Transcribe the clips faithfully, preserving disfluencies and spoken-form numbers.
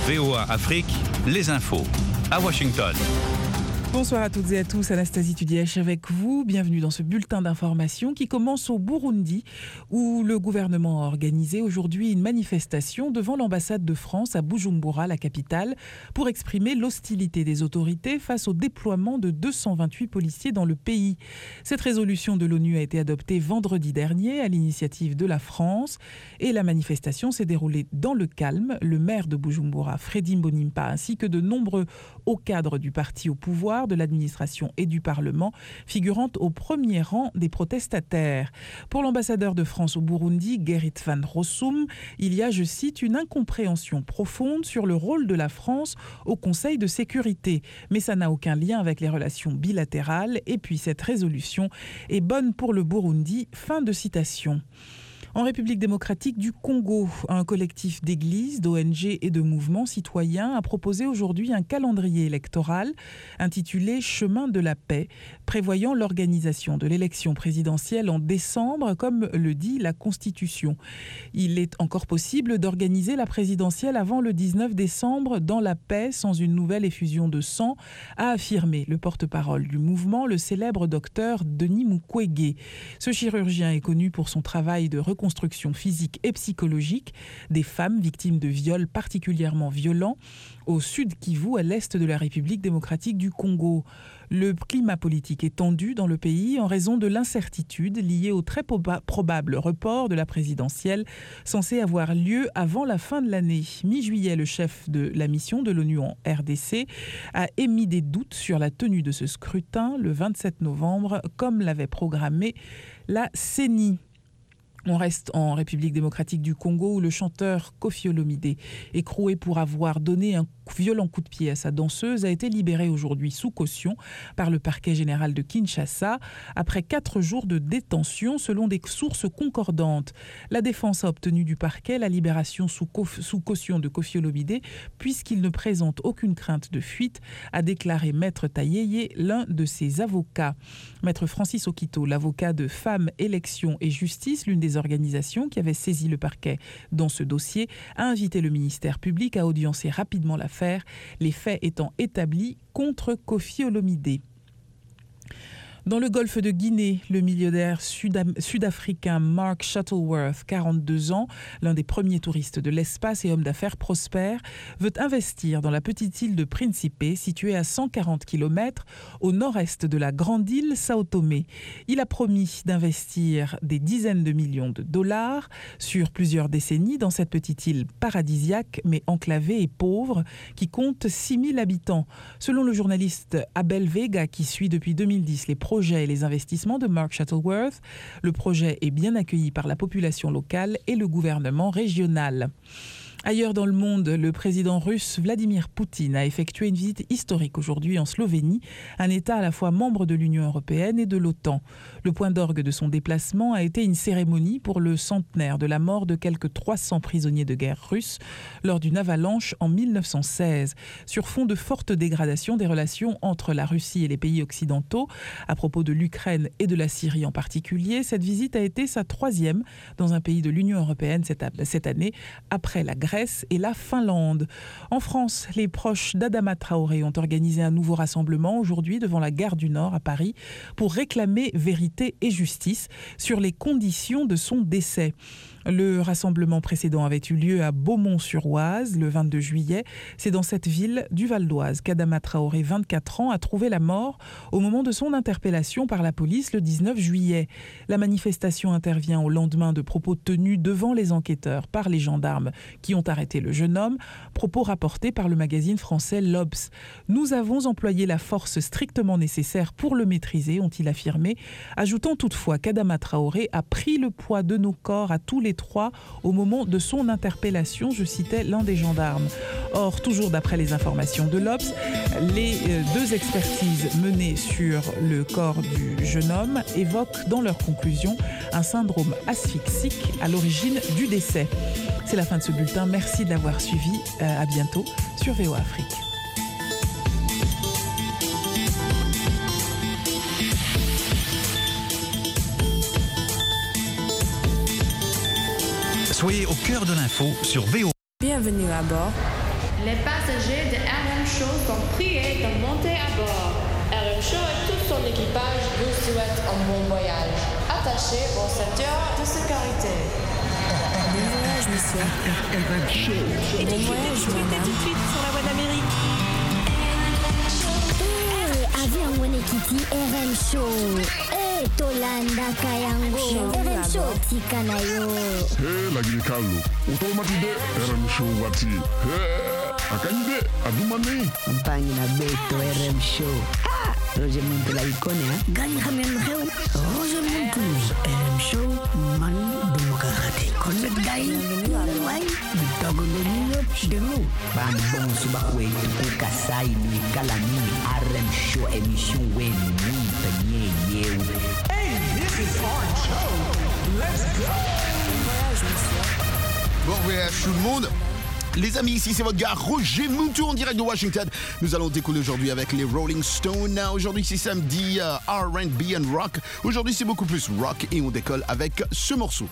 V O A Afrique, les infos à Washington. Bonsoir à toutes et à tous, Anastasie Tudièche avec vous. Bienvenue dans ce bulletin d'information qui commence au Burundi où le gouvernement a organisé aujourd'hui une manifestation devant l'ambassade de France à Bujumbura, la capitale, pour exprimer l'hostilité des autorités face au déploiement de deux cent vingt-huit policiers dans le pays. Cette résolution de l'ONU a été adoptée vendredi dernier à l'initiative de la France et la manifestation s'est déroulée dans le calme. Le maire de Bujumbura, Fredy Mbonimpa, ainsi que de nombreux hauts cadres du parti au pouvoir, de l'administration et du Parlement, figurant au premier rang des protestataires. Pour l'ambassadeur de France au Burundi, Gerrit van Rossum, il y a, je cite, une incompréhension profonde sur le rôle de la France au Conseil de sécurité. Mais ça n'a aucun lien avec les relations bilatérales et puis cette résolution est bonne pour le Burundi. Fin de citation. En République démocratique du Congo, un collectif d'églises, d'O N G et de mouvements citoyens a proposé aujourd'hui un calendrier électoral intitulé « Chemin de la paix », prévoyant l'organisation de l'élection présidentielle en décembre, comme le dit la Constitution. Il est encore possible d'organiser la présidentielle avant le dix-neuf décembre dans la paix, sans une nouvelle effusion de sang, a affirmé le porte-parole du mouvement, le célèbre docteur Denis Mukwege. Ce chirurgien est connu pour son travail de reconstruction construction physique et psychologique des femmes victimes de viols particulièrement violents au sud Kivu, à l'est de la République démocratique du Congo. Le climat politique est tendu dans le pays en raison de l'incertitude liée au très proba- probable report de la présidentielle censée avoir lieu avant la fin de l'année. Mi-juillet, le chef de la mission de l'ONU en R D C a émis des doutes sur la tenue de ce scrutin le vingt-sept novembre, comme l'avait programmé la C E N I. On reste en République démocratique du Congo où le chanteur Koffi Olomide, écroué pour avoir donné un violent coup de pied à sa danseuse, a été libéré aujourd'hui sous caution par le parquet général de Kinshasa après quatre jours de détention selon des sources concordantes. La défense a obtenu du parquet la libération sous, co- sous caution de Koffi Olomide puisqu'il ne présente aucune crainte de fuite, a déclaré Maître Tayeye, l'un de ses avocats. Maître Francis Okito, l'avocat de Femmes, Élections et Justice, l'une des organisations qui avait saisi le parquet dans ce dossier, a invité le ministère public à audiencer rapidement l'affaire, les faits étant établis contre Koffi Olomide. Dans le golfe de Guinée, le millionnaire sud- sud-africain Mark Shuttleworth, quarante-deux ans, l'un des premiers touristes de l'espace et homme d'affaires prospère, veut investir dans la petite île de Principe, située à cent quarante kilomètres au nord-est de la grande île Sao Tomé. Il a promis d'investir des dizaines de millions de dollars sur plusieurs décennies dans cette petite île paradisiaque, mais enclavée et pauvre, qui compte six mille habitants. Selon le journaliste Abel Vega, qui suit depuis deux mille dix les projets et les investissements de Mark Shuttleworth, le projet est bien accueilli par la population locale et le gouvernement régional. Ailleurs dans le monde, le président russe Vladimir Poutine a effectué une visite historique aujourd'hui en Slovénie, un État à la fois membre de l'Union européenne et de l'OTAN. Le point d'orgue de son déplacement a été une cérémonie pour le centenaire de la mort de quelques trois cents prisonniers de guerre russes lors d'une avalanche en mille neuf cent seize. Sur fond de forte dégradation des relations entre la Russie et les pays occidentaux, à propos de l'Ukraine et de la Syrie en particulier, cette visite a été sa troisième dans un pays de l'Union européenne cette, cette année, après la Grèce et la Finlande. En France, les proches d'Adama Traoré ont organisé un nouveau rassemblement aujourd'hui devant la gare du Nord à Paris pour réclamer vérité et justice sur les conditions de son décès. Le rassemblement précédent avait eu lieu à Beaumont-sur-Oise le vingt-deux juillet. C'est dans cette ville du Val d'Oise qu'Adama Traoré, vingt-quatre ans, a trouvé la mort au moment de son interpellation par la police le dix-neuf juillet. La manifestation intervient au lendemain de propos tenus devant les enquêteurs par les gendarmes qui ont arrêté le jeune homme, propos rapportés par le magazine français L'Obs. « Nous avons employé la force strictement nécessaire pour le maîtriser », ont-ils affirmé, ajoutant toutefois qu'Adama Traoré a pris le poids de nos corps à tous les trois au moment de son interpellation, je citais l'un des gendarmes. Or, toujours d'après les informations de l'Obs, les deux expertises menées sur le corps du jeune homme évoquent dans leur conclusion un syndrome asphyxique à l'origine du décès. C'est la fin de ce bulletin. Merci de l'avoir suivi. Euh, à bientôt sur V O A Afrique. Soyez au cœur de l'info sur V O A. Bienvenue à bord. Les passagers de R M Show sont priés de monter à bord. R M Show et tout son équipage vous souhaitent un bon voyage. Attachez vos ceintures de sécurité. Bon voyage, monsieur. R M Show. Et bon voyage, madame. Tout de suite sur la voie d'Amérique. Eh, avion wene kiti R M Show. Eh, Tolanda Kayango. R M Show tika na yo. Hey, lagi Carlo. Automatide R M Show wati. Hey, akanyide adumani. Mpangi na beto R M Show. Ah, Roger Muntu la ikone ha. Gani khamen kheu. Roger Muntu R M Show man demokrate. Connect dai. Wai, bitogo de niyo de nous. Ban bon suba kwe tuku kasai ni kalami R M Show émission wen ni tanye yew. Hey, this is our show. Let's go. Bon voyage tout le monde. Les amis, ici c'est votre gars Roger Muntu en direct de Washington. Nous allons décoller aujourd'hui avec les Rolling Stones. Aujourd'hui c'est samedi uh, R and B and rock. Aujourd'hui c'est beaucoup plus rock et on décolle avec ce morceau.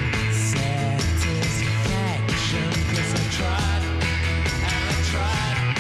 Satisfaction, 'cause I tried and I tried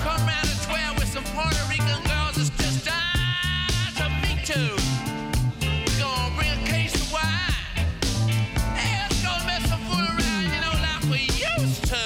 come round at twelve with some Puerto Rican girls that's just dying to meet you. We're gonna bring a case of wine. Hey, let's go mess some fool around, you know, like we used to.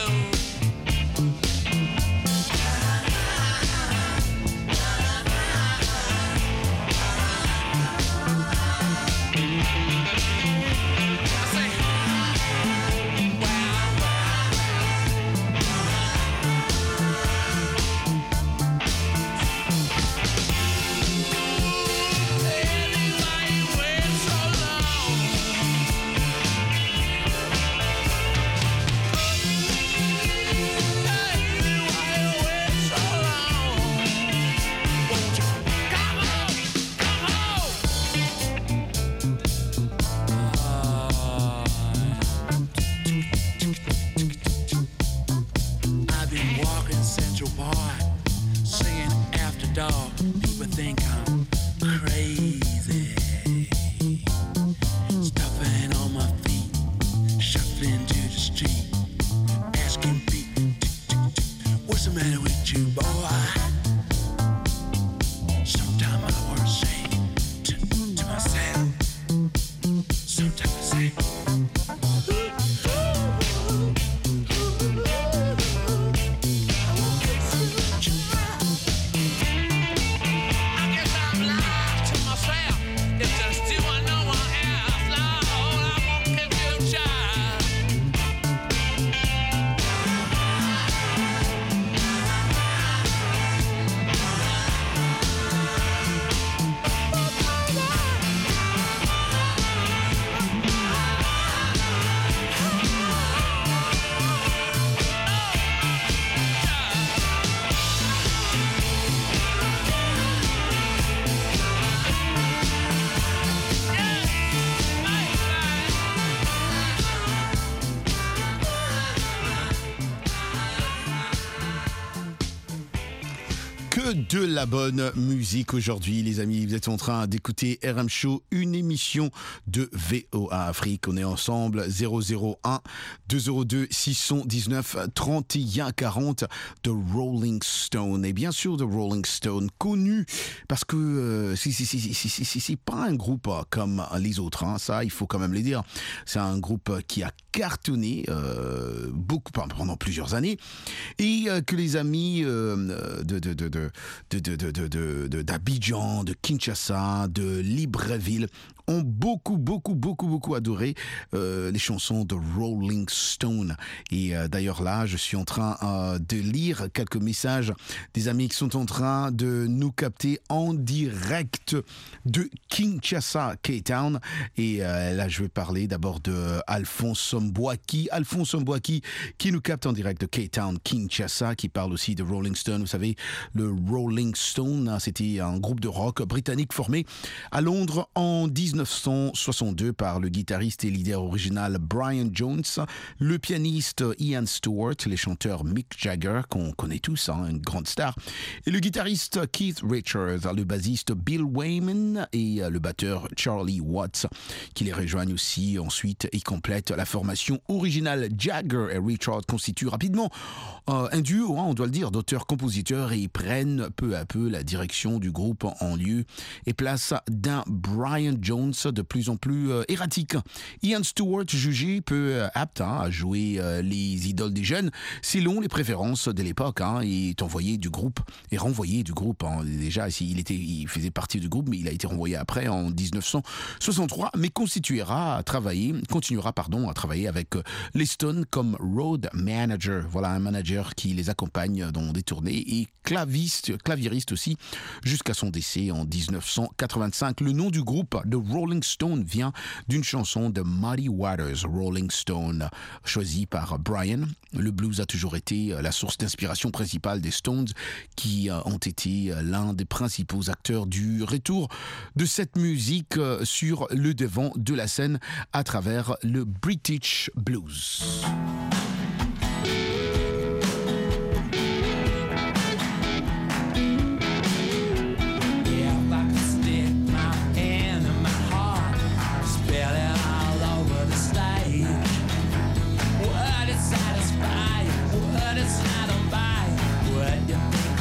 De la bonne musique aujourd'hui, les amis. Vous êtes en train d'écouter R M Show, une émission de V O A Afrique. On est ensemble, zéro zéro un deux zéro deux six un neuf trente et un quarante de Rolling Stone. Et bien sûr, de Rolling Stone, connu parce que euh, c'est, c'est, c'est, c'est, c'est, c'est pas un groupe comme les autres, hein. Ça, il faut quand même le dire. C'est un groupe qui a cartonné euh, beaucoup pendant plusieurs années et euh, que les amis euh, de, de, de, de De, de, de, de, de, de, d'Abidjan, de Kinshasa, de Libreville ont beaucoup, beaucoup, beaucoup, beaucoup adoré euh, les chansons de Rolling Stone. Et euh, d'ailleurs là, je suis en train euh, de lire quelques messages des amis qui sont en train de nous capter en direct de Kinshasa, K-Town. Et euh, là, je vais parler d'abord de Alphonse Mbouaki. Alphonse Mbouaki qui nous capte en direct de K-Town, Kinshasa, qui parle aussi de Rolling Stone. Vous savez, le Rolling Stone, c'était un groupe de rock britannique formé à Londres en dix-neuf cent soixante-deux par le guitariste et leader original Brian Jones, le pianiste Ian Stewart, les chanteurs Mick Jagger, qu'on connaît tous, hein, une grande star, et le guitariste Keith Richards, le bassiste Bill Wyman et le batteur Charlie Watts, qui les rejoignent aussi ensuite et complètent la formation originale. Jagger et Richards constituent rapidement euh, un duo, hein, on doit le dire, d'auteurs-compositeurs et prennent peu à peu la direction du groupe en lieu et place d'un Brian Jones de plus en plus euh, erratique. Ian Stewart, jugé peu euh, apte hein, à jouer euh, les idoles des jeunes, selon les préférences de l'époque, hein, il est envoyé du groupe et renvoyé du groupe. Hein. Déjà, il, était, il faisait partie du groupe, mais il a été renvoyé après en dix-neuf cent soixante-trois, mais continuera à travailler, continuera pardon, à travailler avec euh, les Stones comme road manager. Voilà, un manager qui les accompagne dans des tournées et claviste, claviériste aussi, jusqu'à son décès en dix-neuf cent quatre-vingt-cinq. Le nom du groupe de Rolling Stone vient d'une chanson de Muddy Waters, Rolling Stone, choisie par Brian. Le blues a toujours été la source d'inspiration principale des Stones, qui ont été l'un des principaux acteurs du retour de cette musique sur le devant de la scène à travers le British Blues. Satisfy, what it's not on by, what you think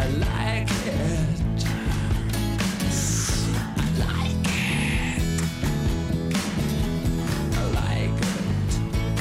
I like it. I like it. I like it.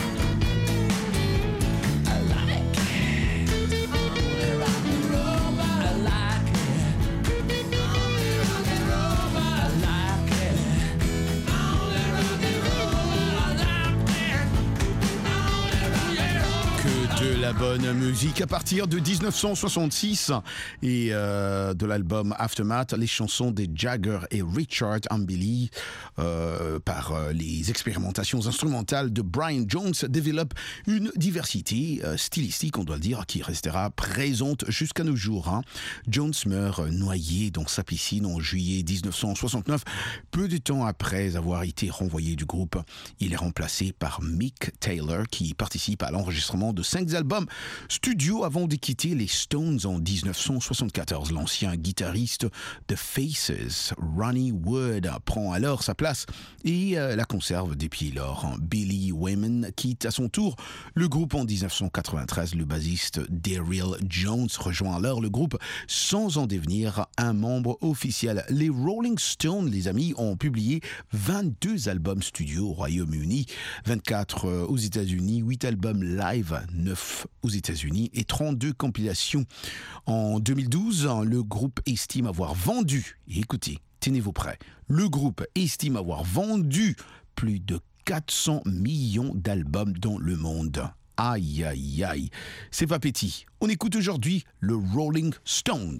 I like it. Only rock and roll, but I like it. Only rock and roll, but I like it. Only rock and roll, but I like it. Only rock and roll. Que de la bonne musique à partir de dix-neuf cent soixante-six et euh, de l'album Aftermath, les chansons des Jagger et Richard Hambly euh, par euh, les expérimentations instrumentales de Brian Jones développent une diversité euh, stylistique, on doit le dire, qui restera présente jusqu'à nos jours. Hein. Jones meurt noyé dans sa piscine en juillet dix-neuf cent soixante-neuf, peu de temps après avoir été renvoyé du groupe. Il est remplacé par Mick Taylor qui participe à l'enregistrement de cinq albums studio avant de quitter les Stones en dix-neuf cent soixante-quatorze. L'ancien guitariste de Faces, Ronnie Wood, prend alors sa place et euh, la conserve depuis lors. Billy Wayman quitte à son tour le groupe en dix-neuf cent quatre-vingt-treize. Le bassiste Daryl Jones rejoint alors le groupe sans en devenir un membre officiel. Les Rolling Stones, les amis, ont publié vingt-deux albums studio au Royaume-Uni, vingt-quatre aux États-Unis, huit albums live, neuf aux États-Unis et trente-deux compilations. En deux mille douze, le groupe estime avoir vendu, et écoutez, tenez-vous prêts, le groupe estime avoir vendu plus de quatre cents millions d'albums dans le monde. Aïe, aïe, aïe, c'est pas petit. On écoute aujourd'hui le Rolling Stones.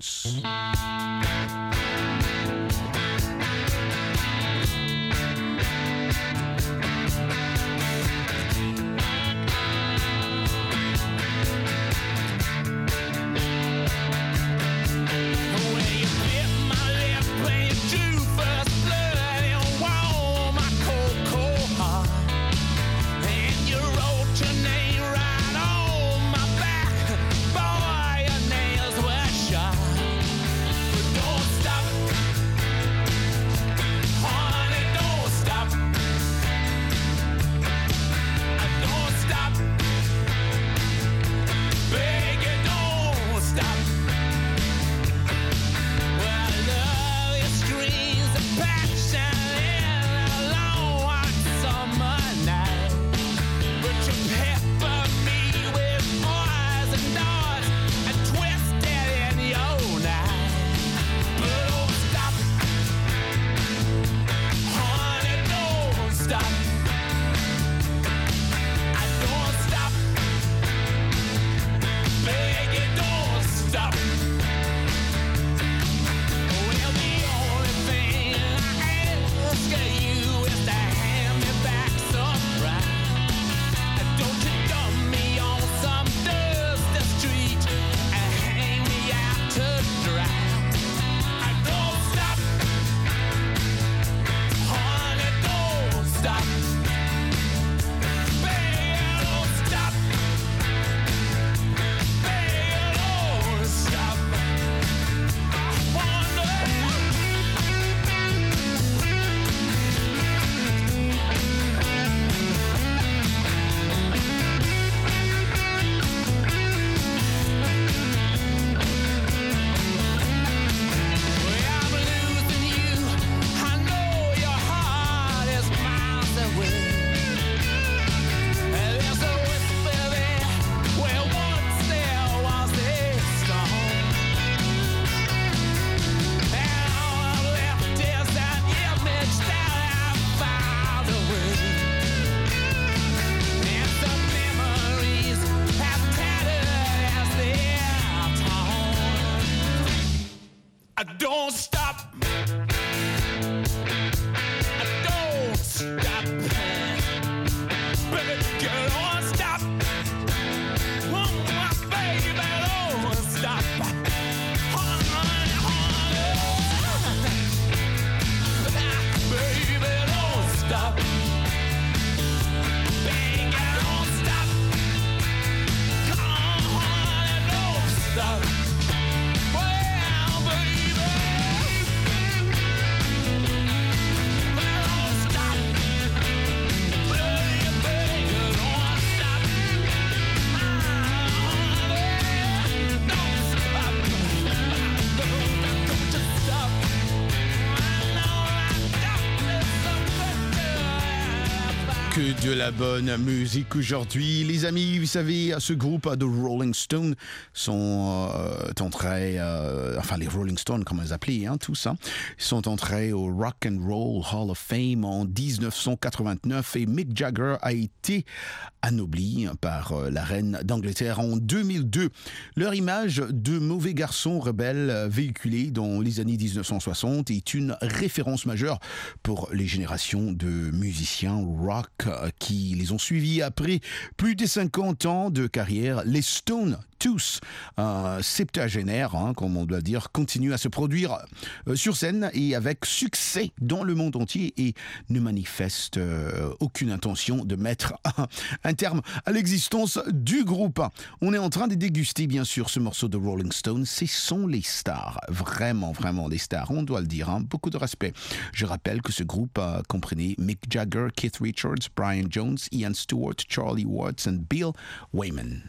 De la bonne musique aujourd'hui. Les amis, vous savez, ce groupe de Rolling Stones sont euh, entrés, euh, enfin les Rolling Stones, comme on les appelait, hein, tous, hein, sont entrés au Rock and Roll Hall of Fame en dix-neuf cent quatre-vingt-neuf et Mick Jagger a été anobli par euh, la reine d'Angleterre en deux mille deux. Leur image de mauvais garçon rebelle véhiculé dans les années dix-neuf cent soixante est une référence majeure pour les générations de musiciens rock qui les ont suivis après plus de cinquante ans de carrière. Les Stones, tous euh, septuagénaires, hein, comme on doit dire, continuent à se produire euh, sur scène et avec succès dans le monde entier et ne manifestent euh, aucune intention de mettre un, un terme à l'existence du groupe. On est en train de déguster bien sûr ce morceau de Rolling Stones. Ce sont les stars, vraiment, vraiment des stars, on doit le dire, hein, beaucoup de respect. Je rappelle que ce groupe euh, comprenait Mick Jagger, Keith Richards, Brian Jones, Ian Stewart, Charlie Watts et Bill Wyman.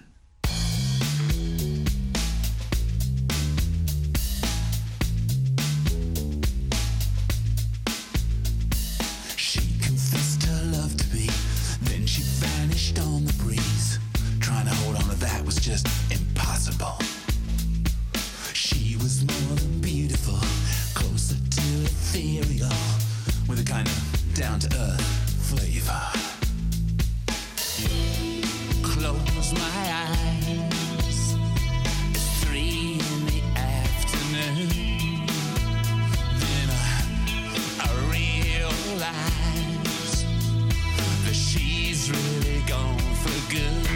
On the breeze, trying to hold on to that was just impossible. She was more than beautiful, closer to ethereal, with a kind of down-to-earth flavor. Close my eyes, it's three in the afternoon. Then I, I realize that she's really gone for good.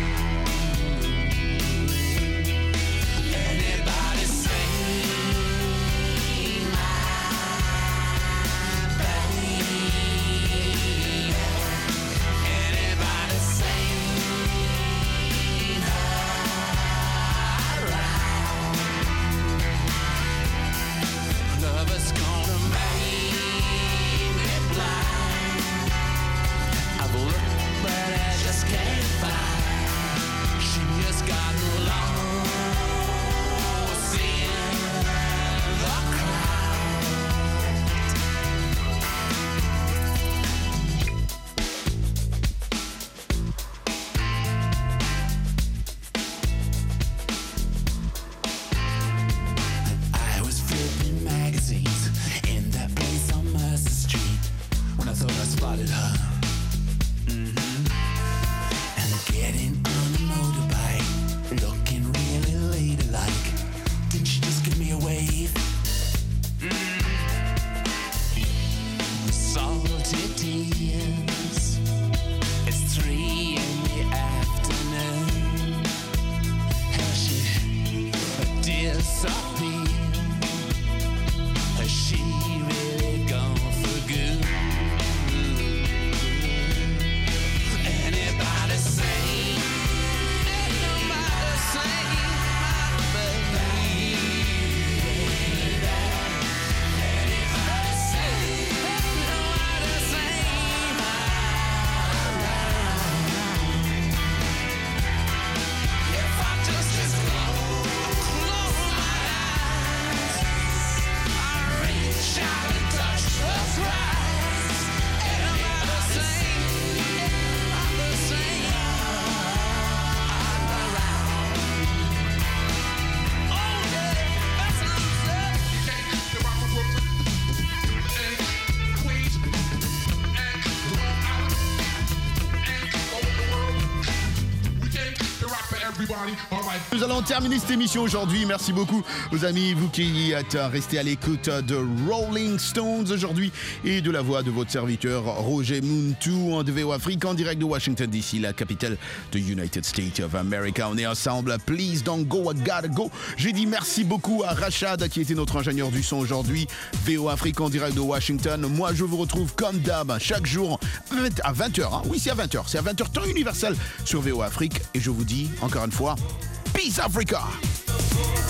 Anybody say my baby? Anybody say her right? Love is gonna make me blind. I've looked but I just can't find. She has gotten lost in the crowd. I was flipping magazines in that place on Mercer Street when I thought I spotted her. Getting on a motorbike, looking really ladylike. Didn't she just give me a wave? Mm. Salty tears. It's three in the afternoon. Has she disappeared? Has she really gone for good? Anybody say? Nous allons terminer cette émission aujourd'hui. Merci beaucoup aux amis, vous qui êtes restés à l'écoute de Rolling Stones aujourd'hui et de la voix de votre serviteur Roger Muntu en V O Afrique en direct de Washington D C, la capitale de United States of America. On est ensemble. Please don't go, I gotta go. J'ai dit merci beaucoup à Rachad qui était notre ingénieur du son aujourd'hui. V O Afrique en direct de Washington. Moi, je vous retrouve comme d'hab chaque jour à vingt heures. Hein. Oui, c'est à vingt heures. C'est à vingt heures temps universel sur V O Afrique. Et je vous dis encore une fois, Peace Africa!